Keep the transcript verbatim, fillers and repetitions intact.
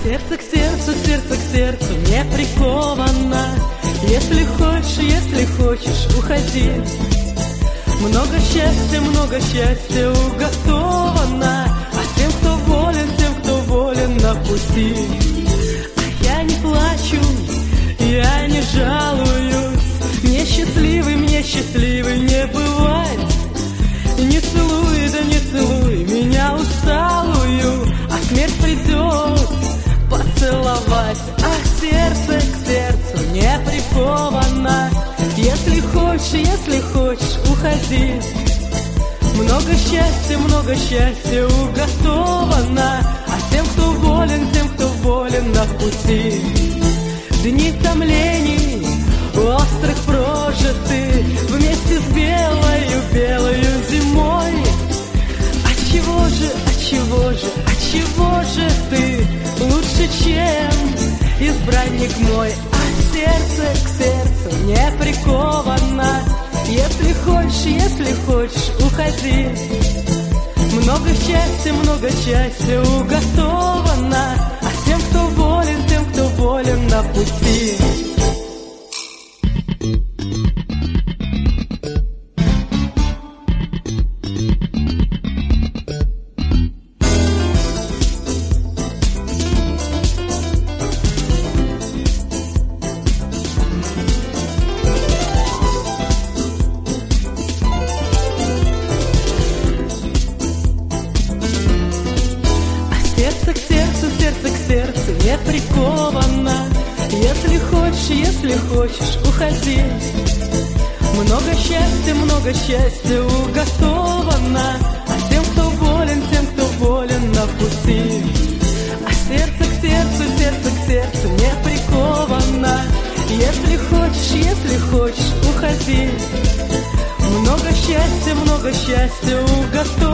сердце к сердцу, сердце к сердцу не приковано. Если хочешь, если хочешь, уходи. Много счастья, много счастья уготовано, а тем, кто волен, тем, кто волен на пути. А я не плачу, я не жалуюсь. Мне счастливый, мне счастливый не бывать. Не целуй, да не целуй меня усталую, а смерть придет поцеловать. Ах, сердце к сердцу не приковано. Если хочешь, если хочешь, уходи. Много счастья, много счастья уготовано, а тем, кто волен, тем, кто волен на пути. Дни томлений острых прожиты вместе с белою, белою зимой. Отчего же, отчего же, отчего же ты лучше, чем избранник мой? А сердце к сердцу не приковано. Если хочешь, если хочешь, уходи. Много счастья, много счастья уготовано, а тем, кто волен, тем, кто волен на пути. Сердце к сердцу, сердце к сердцу не приковано. Если хочешь, если хочешь, уходи. Много счастья, много счастья уготовано, а тем, кто волен, тем, кто волен на пути. А сердце к сердцу, сердце к сердцу не приковано. Если хочешь, если хочешь, уходи. Много счастья, много счастья уготовано.